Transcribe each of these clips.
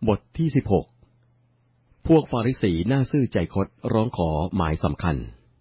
บทที่16พวกฟาริสีหน้าซื่อใจคดร้องขอหมายสำคัญ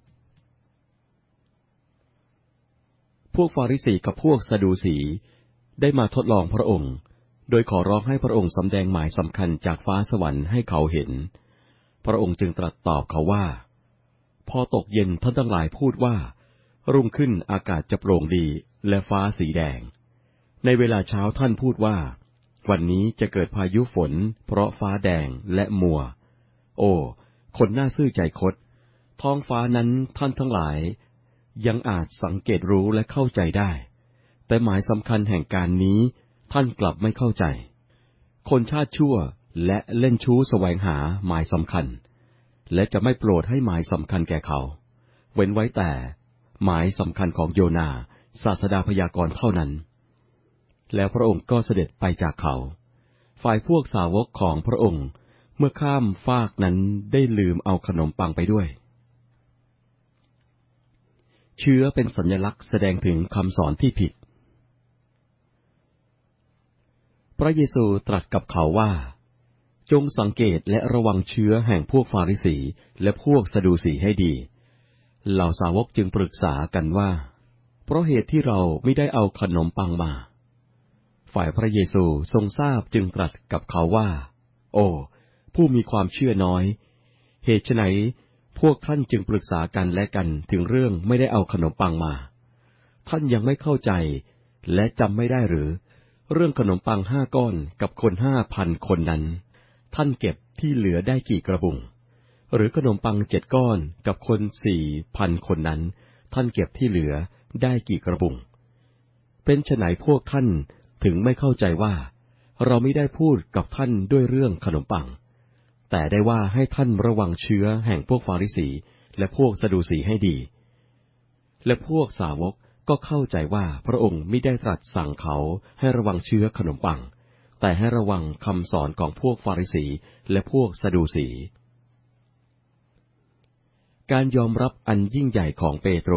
พวกฟาริสีกับพวกซาดูสีได้มาทดลองพระองค์โดยขอร้องให้พระองค์สำแดงหมายสำคัญจากฟ้าสวรรค์ให้เขาเห็นพระองค์จึงตรัสตอบเขาว่าพอตกเย็นท่านทั้งหลายพูดว่ารุ่งขึ้นอากาศจะโปร่งดีและฟ้าสีแดงในเวลาเช้าท่านพูดว่าวันนี้จะเกิดพายุฝนเพราะฟ้าแดงและมัวโอ้คนหน้าซื่อใจคดท้องฟ้านั้นท่านทั้งหลายยังอาจสังเกตรู้และเข้าใจได้แต่หมายสำคัญแห่งการนี้ท่านกลับไม่เข้าใจคนชาติชั่วและเล่นชู้แสวงหาหมายสำคัญและจะไม่โปรดให้หมายสำคัญแก่เขาเว้นไว้แต่หมายสำคัญของโยนาศาสดาพยากรณ์เท่านั้นแล้วพระองค์ก็เสด็จไปจากเขาฝ่ายพวกสาวกของพระองค์เมื่อข้ามฟากนั้นได้ลืมเอาขนมปังไปด้วยเชื้อเป็นสัญลักษณ์แสดงถึงคำสอนที่ผิดพระเยซูตรัสกับเขาว่าจงสังเกตและระวังเชื้อแห่งพวกฟาริสีและพวกซาดูสีให้ดีเหล่าสาวกจึงปรึกษากันว่าเพราะเหตุที่เราไม่ได้เอาขนมปังมาฝ่ายพระเยซูทรงทราบจึงตรัสกับเขาว่าโอ้ผู้มีความเชื่อน้อยเหตุไฉนพวกท่านจึงปรึกษากันและกันถึงเรื่องไม่ได้เอาขนมปังมาท่านยังไม่เข้าใจและจำไม่ได้หรือเรื่องขนมปัง5 ก้อนกับคน 5,000 คนนั้นท่านเก็บที่เหลือได้กี่กระบุงหรือขนมปัง7 ก้อนกับคน 4,000 คนนั้นท่านเก็บที่เหลือได้กี่กระบุงเป็นไฉนพวกท่านถึงไม่เข้าใจว่าเราไม่ได้พูดกับท่านด้วยเรื่องขนมปังแต่ได้ว่าให้ท่านระวังเชื้อแห่งพวกฟาริสีและพวกซาดูสีให้ดีและพวกสาวกก็เข้าใจว่าพระองค์ไม่ได้ตรัสสั่งเขาให้ระวังเชื้อขนมปังแต่ให้ระวังคำสอนของพวกฟาริสีและพวกซาดูสีการยอมรับอันยิ่งใหญ่ของเปโตร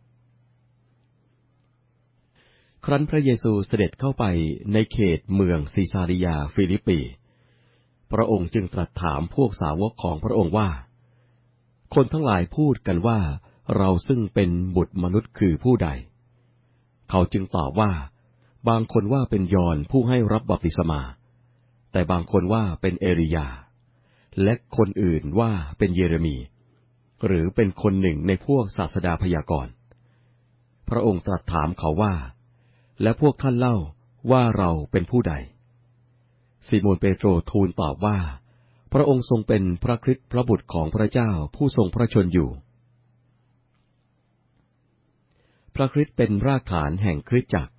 ครั้นพระเยซูเสด็จเข้าไปในเขตเมืองซีซาริยาฟิลิปปีพระองค์จึงตรัสถามพวกสาวกของพระองค์ว่าคนทั้งหลายพูดกันว่าเราซึ่งเป็นบุตรมนุษย์คือผู้ใดเขาจึงตอบว่าบางคนว่าเป็นยอห์นผู้ให้รับบัพติศมาแต่บางคนว่าเป็นเอลียาและคนอื่นว่าเป็นเยเรมีหรือเป็นคนหนึ่งในพวกศาสดาพยากรณ์พระองค์ตรัสถามเขาว่าและพวกท่านเล่าว่าเราเป็นผู้ใดซีโมนเปโตรทูลตอบว่าพระองค์ทรงเป็นพระคริสต์พระบุตรของพระเจ้าผู้ทรงพระชนอยู่พระคริสต์เป็นรากฐานแห่งคริสตจักร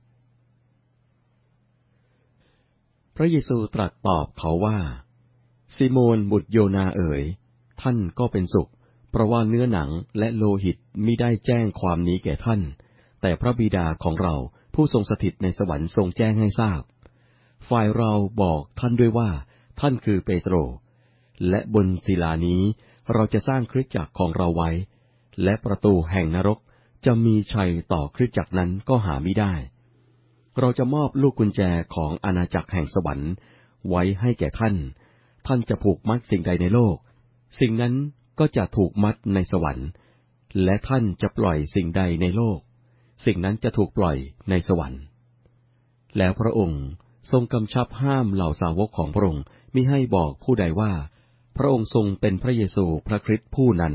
พระเยซูตรัสตอบเขาว่าซีโมนบุตรโยนาเอ๋ยท่านก็เป็นสุขเพราะว่าเนื้อหนังและโลหิตมิได้แจ้งความนี้แก่ท่านแต่พระบิดาของเราผู้ทรงสถิตในสวรรค์ทรงแจ้งให้ทราบฝ่ายเราบอกท่านด้วยว่าท่านคือเปโตรและบนศิลานี้เราจะสร้างคริสตจักรของเราไว้และประตูแห่งนรกจะมีชัยต่อคริสตจักรนั้นก็หามิได้เราจะมอบลูกกุญแจของอาณาจักรแห่งสวรรค์ไว้ให้แก่ท่านท่านจะผูกมัดสิ่งใดในโลกสิ่งนั้นก็จะถูกมัดในสวรรค์และท่านจะปล่อยสิ่งใดในโลกสิ่งนั้นจะถูกปล่อยในสวรรค์แล้วพระองค์ทรงกำชับห้ามเหล่าสาวกของพระองค์มิให้บอกผู้ใดว่าพระองค์ทรงเป็นพระเยซูพระคริสต์ผู้นั้น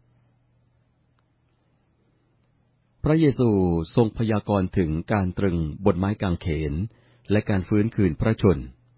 พระเยซูทรงพยากรณ์ถึงการตรึงบนไม้กางเขนและการฟื้นคืนพระชน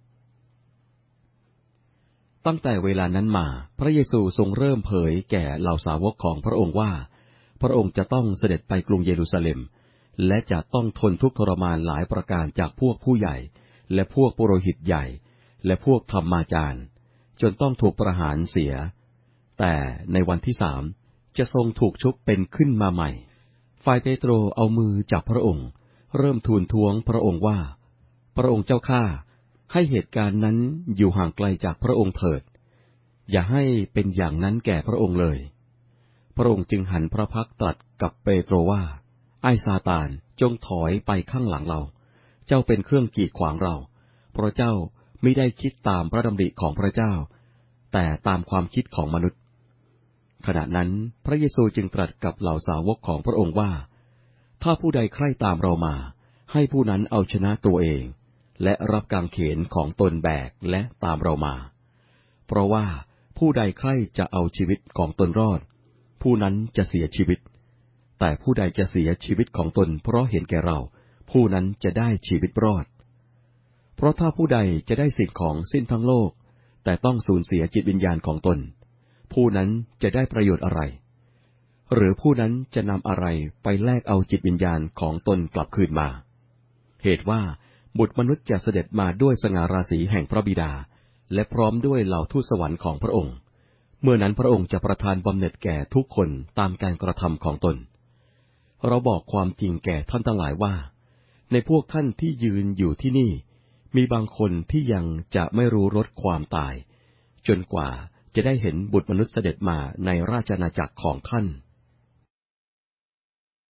ตั้งแต่เวลานั้นมาพระเยซูทรงเริ่มเผยแก่เหล่าสาวกของพระองค์ว่าพระองค์จะต้องเสด็จไปกรุงเยรูซาเล็มและจะต้องทนทุกข์ทรมานหลายประการจากพวกผู้ใหญ่และพวกปุโรหิตใหญ่และพวกธรรมาจารย์จนต้องถูกประหารเสียแต่ในวันที่3จะทรงถูกชุบเป็นขึ้นมาใหม่ฝ่ายเปโตรเอามือจับพระองค์เริ่มทูลท้วงพระองค์ว่าพระองค์เจ้าข้าให้เหตุการณ์นั้นอยู่ห่างไกลจากพระองค์เถิดอย่าให้เป็นอย่างนั้นแก่พระองค์เลยพระองค์จึงหันพระพักตรัสกับเปโตรว่าไอ้ซาตานจงถอยไปข้างหลังเราเจ้าเป็นเครื่องกีดขวางเราเพราะเจ้าไม่ได้คิดตามพระดำริของพระเจ้าแต่ตามความคิดของมนุษย์ขณะนั้นพระเยซูจึงตรัสกับเหล่าสาวกของพระองค์ว่าถ้าผู้ใดใคร่ตามเรามาให้ผู้นั้นเอาชนะตัวเองและรับกางเขนของตนแบกและตามเรามาเพราะว่าผู้ใดใคร่จะเอาชีวิตของตนรอดผู้นั้นจะเสียชีวิตแต่ผู้ใดจะเสียชีวิตของตนเพราะเห็นแก่เราผู้นั้นจะได้ชีวิตรอดเพราะถ้าผู้ใดจะได้สิ่งของสิ้นทั้งโลกแต่ต้องสูญเสียจิตวิญญาณของตนผู้นั้นจะได้ประโยชน์อะไรหรือผู้นั้นจะนำอะไรไปแลกเอาจิตวิญญาณของตนกลับคืนมาเหตุว่าบุตรมนุษย์จะเสด็จมาด้วยสง่าราศีแห่งพระบิดาและพร้อมด้วยเหล่าทูตสวรรค์ของพระองค์เมื่อนั้นพระองค์จะประทานบำเหน็จแก่ทุกคนตามการกระทำของตนเราบอกความจริงแก่ท่านทั้งหลายว่าในพวกท่านที่ยืนอยู่ที่นี่มีบางคนที่ยังจะไม่รู้รสความตายจนกว่าจะได้เห็นบุตรมนุษย์เสด็จมาในราชอาณาจักรของท่าน